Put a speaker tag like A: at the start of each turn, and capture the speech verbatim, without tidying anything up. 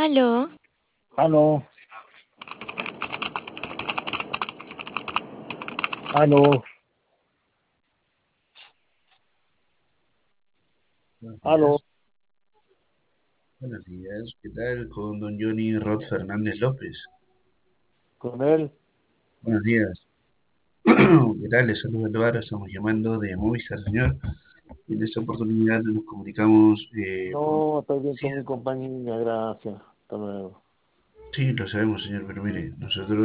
A: Aló,
B: Aló, aló,
C: Buenos
B: aló,
C: días. Buenos días. ¿Qué tal con don Johnny Rod Fernández López?
B: con él.
C: Buenos días. ¿Qué tal? Les saluda Álvaro. Estamos llamando de Movistar, señor. Y en esta oportunidad nos comunicamos eh, por...
B: No, estoy bien
C: Sí,
B: con mi compañía, gracias. Hasta luego.
C: sí, lo sabemos, señor, pero mire, nosotros